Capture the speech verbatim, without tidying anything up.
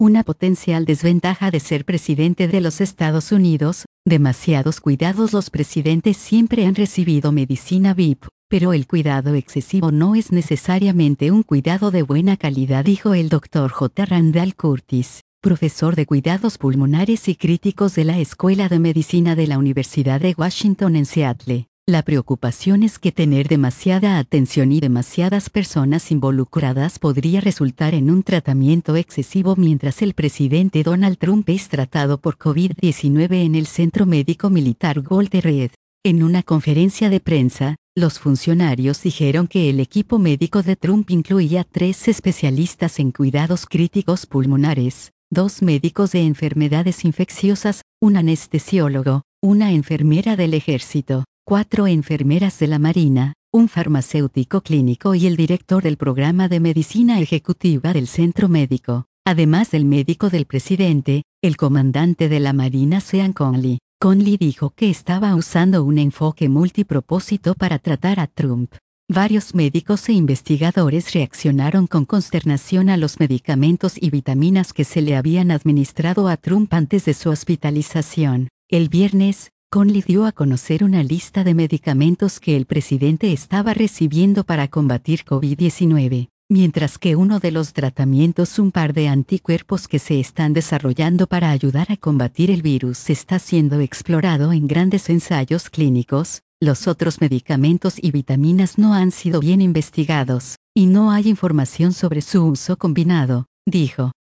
Una potencial desventaja de ser presidente de los Estados Unidos, demasiados cuidados. Los presidentes siempre han recibido medicina V I P, pero el cuidado excesivo no es necesariamente un cuidado de buena calidad, dijo el doctor J. Randall Curtis, profesor de cuidados pulmonares y críticos de la Escuela de Medicina de la Universidad de Washington en Seattle. La preocupación es que tener demasiada atención y demasiadas personas involucradas podría resultar en un tratamiento excesivo mientras el presidente Donald Trump es tratado por COVID diecinueve en el Centro Médico Militar Walter Reed. En una conferencia de prensa, los funcionarios dijeron que el equipo médico de Trump incluía tres especialistas en cuidados críticos pulmonares, dos médicos de enfermedades infecciosas, un anestesiólogo, una enfermera del ejército, cuatro enfermeras de la Marina, un farmacéutico clínico y el director del programa de medicina ejecutiva del centro médico, además del médico del presidente, el comandante de la Marina Sean Conley. Conley dijo que estaba usando un enfoque multipropósito para tratar a Trump. Varios médicos e investigadores reaccionaron con consternación a los medicamentos y vitaminas que se le habían administrado a Trump antes de su hospitalización. El viernes, Conley dio a conocer una lista de medicamentos que el presidente estaba recibiendo para combatir COVID diecinueve, mientras que uno de los tratamientos, un par de anticuerpos que se están desarrollando para ayudar a combatir el virus, está siendo explorado en grandes ensayos clínicos. Los otros medicamentos y vitaminas no han sido bien investigados, y no hay información sobre su uso combinado, dijo.